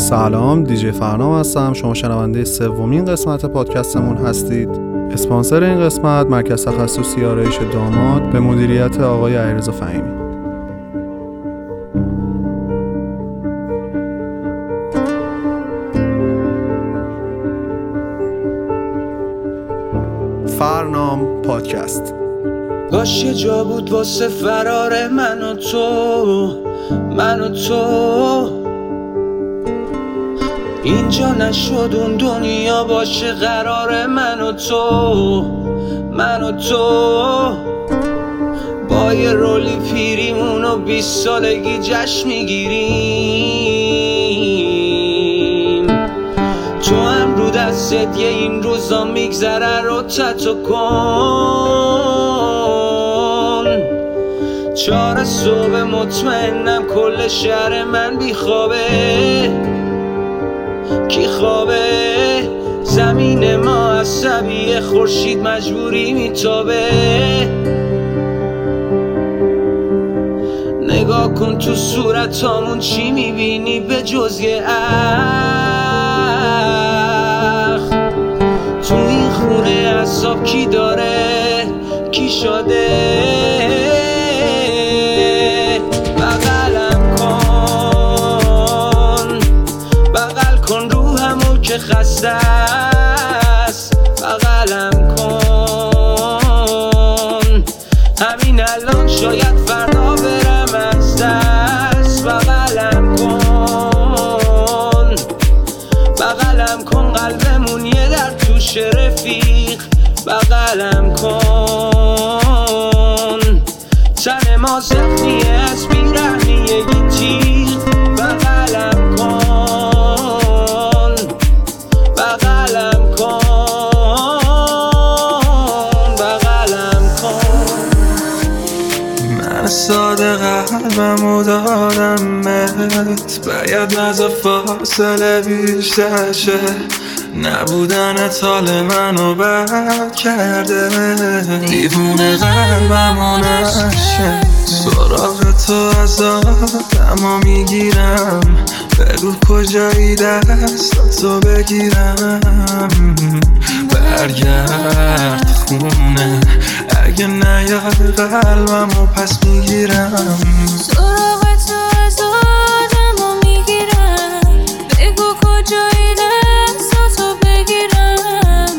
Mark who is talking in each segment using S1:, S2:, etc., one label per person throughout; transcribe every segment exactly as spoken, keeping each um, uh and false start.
S1: سلام، دیجی فرنام هستم. شما شنونده سومین قسمت پادکستمون هستید. اسپانسر این قسمت مرکز تخصصی آرایش داماد به مدیریت آقای علیرضا فهیمی. فرنام پادکست.
S2: کاش یه جا بود واسه فرار من و تو، من و تو. اینجا نشد اون دنیا باشه قرار من و تو، من و تو. با یه رولی پیریمون و بیست سالگی جشن میگیریم. تو هم رو دستت یه این روزا میگذره رو تتو کن. چهار صبح مطمئنم کل شهر من بیخوابه. کی خوابه؟ زمین ما عصبیه، خورشید مجبوری میتابه. نگاه کن تو صورتامون چی میبینی به جز یه اخ. تو این خونه عذاب کی داره، کی شده؟ بغلم کن، بغل کن روحمو که خسته است. بغلم کن، همین الان شاید فردا برم از دست. بغلم کن، بغلم کن، قلبمون یه در توش رفیق. بغلم کن، تن ما زخمیه از بیرحمی یه تیر. بغلم کن، بغلم کن، بغلم کن. من ساده قلبمو دادم بهت، باید نزا فاصله بیشتر شه. نبودنت حال منو بد کرده، دیوونه قلبمو نشه. سراغ تو از آدمو میگیرم، بگو کجایی دستاتو بگیرم. برگرد خونه، اگه نیاد قلبمو پس میگیرم.
S3: سراغ تو از آدمو میگیرم، بگو کجایی دستاتو بگیرم.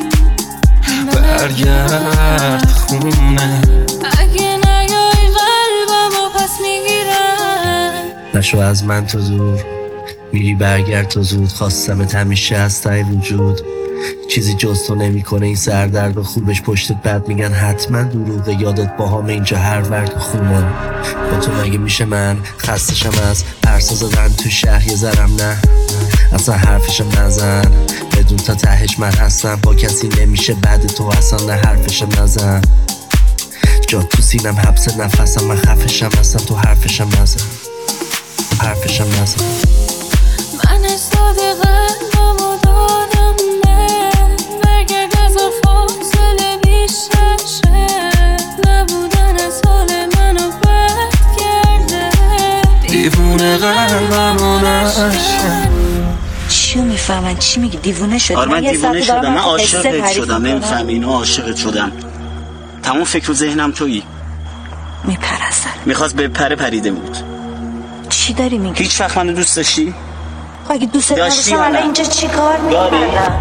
S2: برگرد خونه،
S3: اگه نیای قلبمو پس میگیرم.
S4: نشو از من تو دور، میری برگرد تو زود. خواستمت همیشه از ته وجود، چیزی جز تو نمی کنه این سردرد و خوبش پشتت بد میگن حتما دروغه. یادت باهام اینجا هر ورد خونه. با تو مگه میشه من خستشم از پرسا زدن تو شهر یه ذرم نه. اصلا حرفشم نزن، بدون تا تهش من هستم. با کسی نمیشه بعد تو اصلا، نه حرفشم نزن. جا تو سینم حبس نفسم، من خفشم هستم تو حرفشم نزن، حرفشم نزن.
S3: من استاده قلبمو دادم بهت، برگرد از فاصله بیشتر شه. نبودن از حال منو بد کرده،
S2: دیوونه قلبمو نشه.
S5: چیو میفهمن چی میگی؟ دیوونه شدی؟
S6: آره من دیوونه شدم، من عاشقت شدم. نمیفهمی اینو؟ عاشقت شدم. تمام فکر و ذهنم تویی.
S5: میپرستن.
S6: میخواست به پره پریده بود.
S5: چی داری میگی؟
S6: هیچ وقت منو دوست داشتی؟
S5: خب اگه دوست
S6: داشتی
S5: داشتم
S6: یا
S5: الان
S6: نه؟
S5: اینجا چی کار
S6: داری؟
S5: میکردم؟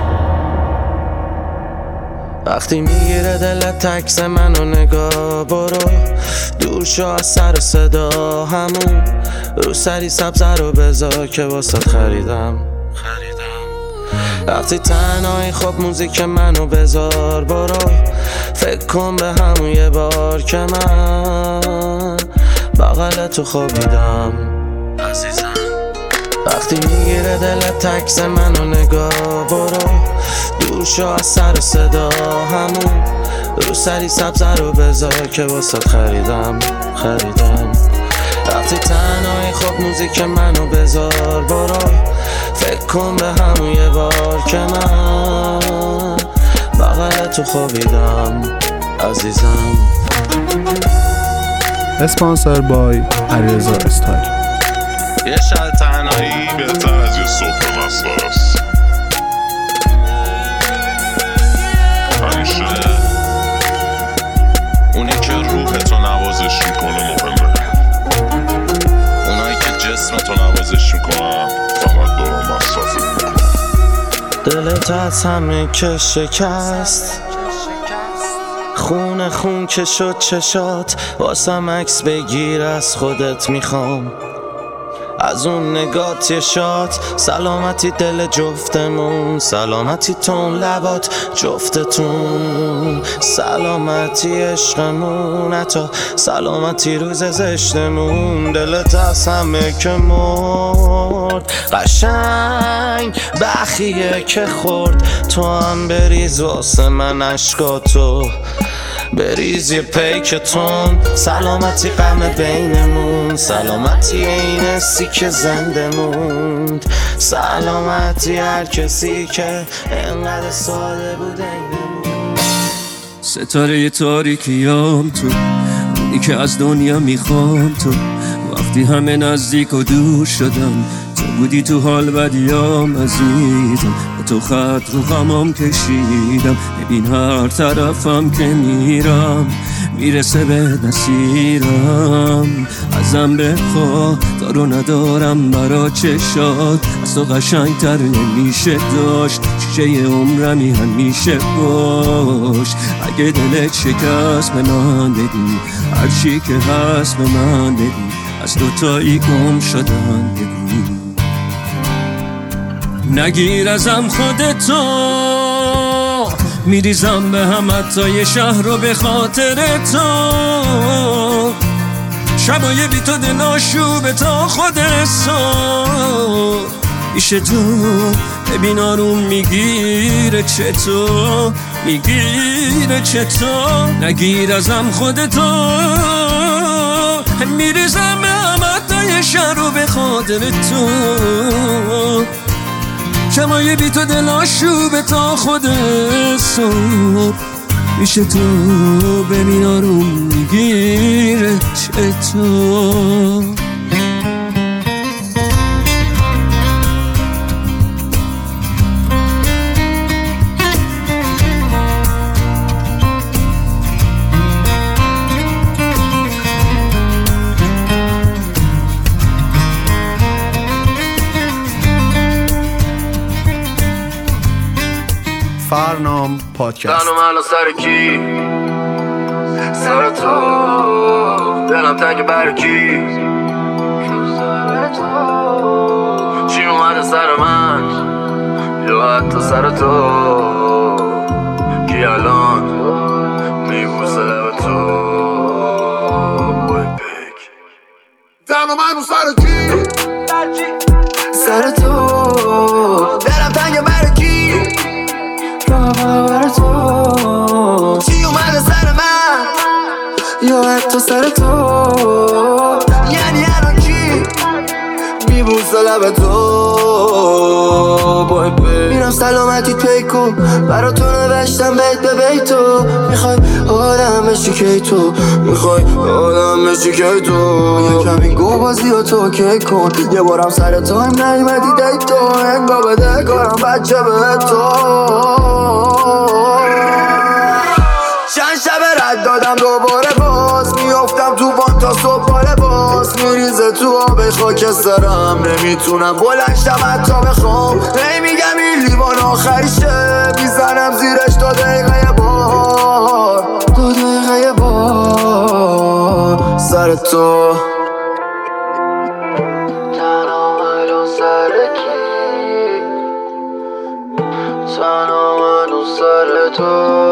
S2: وقتی میگیره دلت تکس منو نگاه، برو دور شو از سر و صدا. همون رو سری سبزه رو بذار که واسه خریدم خریدم. وقتی تنهایی خب موزیک منو بذار، برو فکر کن به همون یه بار که من بغل تو خوابیدم عزیزم. وقتی میگیره دلت تکس منو نگاه، برو دور شو از سر و صدا. همون رو سری سبزه رو بذار که واسه خریدم خریدم. وقتی تنهایی خب موزیک منو بذار، برو فکر کن به همون یه بار که من بغل تو خوابیدم عزیزم.
S1: اسپانسر بای علیرضا استایل.
S7: یه شب تنهایی بهتر از یه صبح مسخره‌ست. همیشه اونی که روحتو نوازش میکنه مهمه، اونایی که جسمتو نوازش میکنن فقط دارن مصرفت میکنن.
S2: دلت از همه که شکست، خون خون که شد چشات، واسم عکس بگیر از خودت میخوام، از اون نگات یه شات. سلامتی دل جفتمون، سلامتی تون لبات جفتتون، سلامتی عشقمون، حتی سلامتی روز زشتمون. دلت از همه که مرد، قشنگ بخیه که خورد، تو هم بریز واسه من عشقاتو، بریز یه پیکتون. سلامتی غم بینمون، سلامتی این سی که زنده موند، سلامتی هر کسی که انقدر ساده بود اینمون.
S8: ستاره تاریکیام تو، اونی که از دنیا میخوام تو، وقتی همه نزدیک و دور شدم تو بودی تو حال بدیام عزیزم، تو خط رو غمام کشیدم. ببین هر طرفم که میرم میرسه به نصیرم، ازم بخوا دارو ندارم برا چشات، از تو قشنگ تر نمیشه داشت، شیشه عمرمی همیشه باش. اگه دلت شکست به من بگو، هرچی که هست به من بگو، از دوتایی گم شدن بگو. نگیر ازم خودتو، میریزم به هم حتی یه شهر رو به خاطر تو، شبای بی تو دل آشوبه تا خود صبح پیش تو. ببین آروم میگیره چطور، میگیره چطور. نگیر ازم خودتو، میریزم به هم حتی یه شهر رو به خاطر تو، شمای بی تو دل آشوبه تا خود صبح پیش تو. ببین آروم میگیره چطور.
S1: فرنام پادکست.
S9: تنو من سر کی؟ سر تو. دلم تنگ بر کی؟ چی اومده سر من یا حتی سر تو؟ کی الان میبوسه لب تو؟ تنو من سر کی؟ سر تو. دلم تنگ بر کی؟ برای تو. چی اومده سر من یا حتی سر تو؟ یعنی الان کی میبوسه لب تو؟ بای بی میرم سلامتی پیکو، برا تو نوشتم بیت به بیتو. میخوای آدم بشی که تو، میخوای آدم بشی که تو. یه کمی گو بازی و تو که کن، یه بارم سر تایم نیمدی دیتو. انگا بده کارم بچه به تو. چند شب رد دادم دوباره باز، میافتم تو بان تا صبح باره باز. میریزه تو آب خاکسترم، نمیتونم بلنشم حتی بخوام. هی میگم این لیوان آخریشه، میزنم زیرش دو دقیقه بار، دو دقیقه بار سر تو. تنها الان سر کی؟ تنها منو سر تو.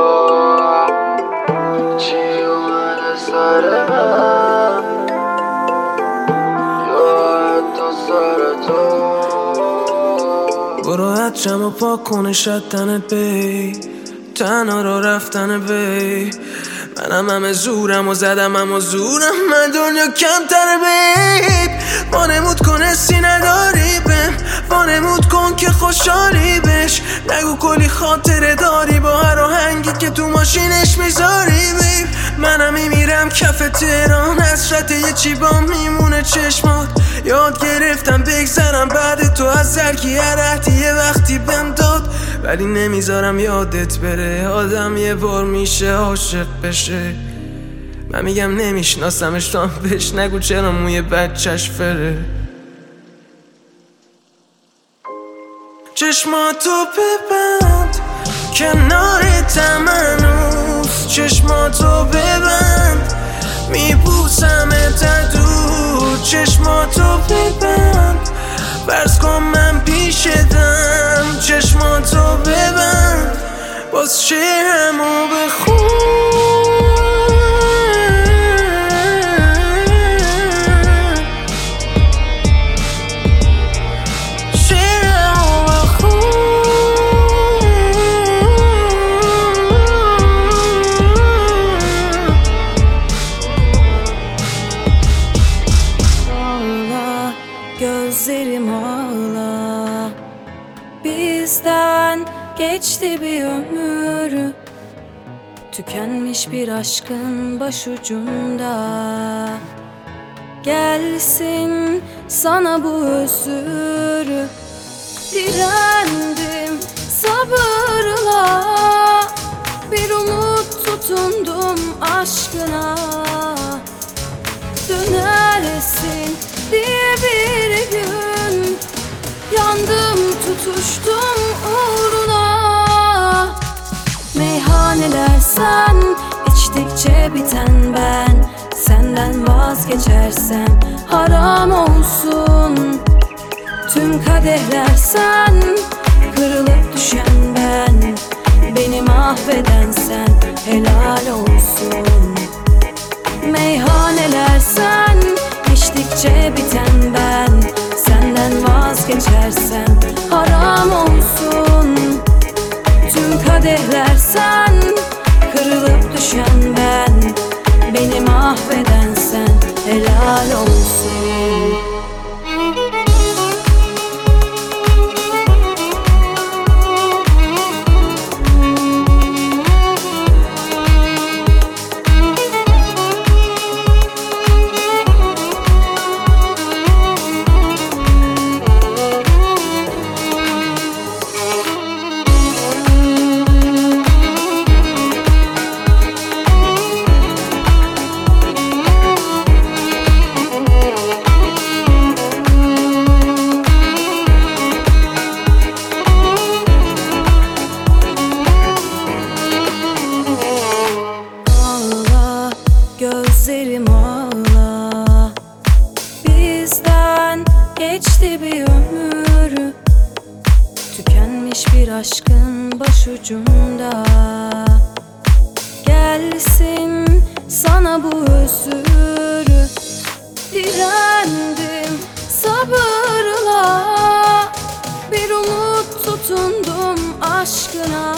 S9: برو حجم و پاک کنه شد تنت بی، تنها رو رفتن بی. منم همه زورم و زدم همه زورم، من دنیا کمتر بی. وانمود کن حسی نداری بهم، وانمود کن که خوشحالی بش. نگو کلی خاطره داری با هر آهنگی که تو ماشینش میذاری بی. منم میمیرم کف تهران، حسرت یه چی با میمونه چشمات. یاد گرفتم بگذرم بعد تو از هر کی رفتی یه وقتی بهم داد، ولی نمیذارم یادت بره. آدم یه بار میشه عاشق بشه. من میگم نمیشناسمش تو هم بهش نگو چرا موی بچهش فره. چشماتو ببند کنار تمنوس، چشماتو ببند میبوسم تا دور. چشماتو ببند فرض کن من پیشتم. چشماتو ببند باز شعرمو بخون.
S3: Gözlerim ağla, bizden geçti bir ömür. Tükenmiş bir aşkın başucunda. Gelsin sana bu özür. Direndim sabırla, bir umut tutundum aşkına. Dönersin diye bir gün yandım tutuştum uğruna. Meyhaneler sen, içtikçe biten ben. Senden vazgeçersem haram olsun. Tüm kadehler sen, kırılıp düşen ben. Beni mahveden sen, helal olsun. Meyhaneler sen, içtikçe biten ben. Senden vazgeçersem haram olsun. Tüm kadehler sen, kırılıp düşen ben. Beni mahveden sen, helal olsun. Gözlerim ağla, bizden geçti bir ömür. Tükenmiş bir aşkın başucunda. Gelsin sana bu özür. Direndim sabırla, bir umut tutundum aşkına.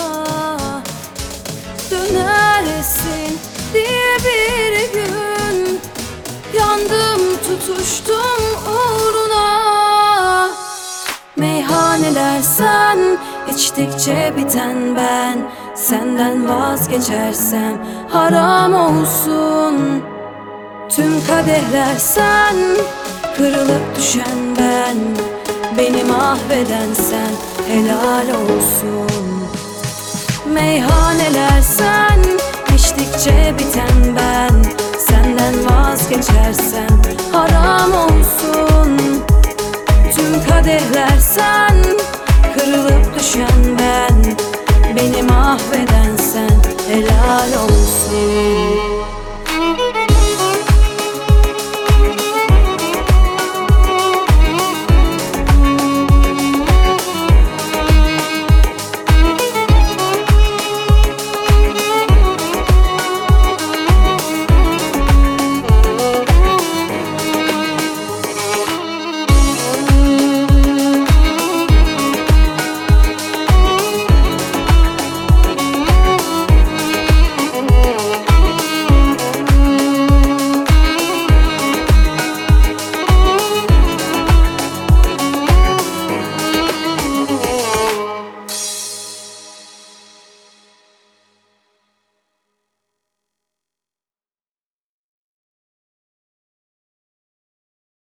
S3: Dönersin diye bir gün yandım tutuştum uğruna. Meyhaneler sen, içtikçe biten ben. Senden vazgeçersem haram olsun. Tüm kadehler sen, kırılıp düşen ben. Beni mahveden sen, helal olsun. Meyhaneler sen, içtikçe biten ben. Senden vazgeçersem haram olsun. Tüm kadehler sen, kırılıp düşen ben. Beni mahveden sen, helal olsun.